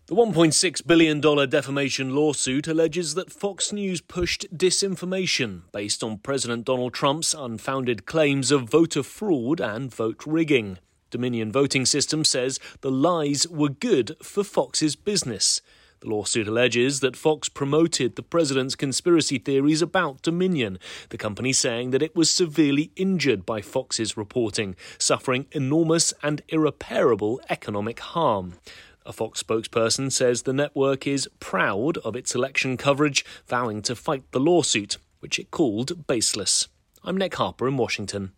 The $1.6 billion defamation lawsuit alleges that Fox News pushed disinformation based on President Donald Trump's unfounded claims of voter fraud and vote rigging. Dominion Voting Systems says the lies were good for Fox's business. The lawsuit alleges that Fox promoted the president's conspiracy theories about Dominion, the company saying that it was severely injured by Fox's reporting, suffering enormous and irreparable economic harm. A Fox spokesperson says the network is proud of its election coverage, vowing to fight the lawsuit, which it called baseless. I'm Nick Harper in Washington.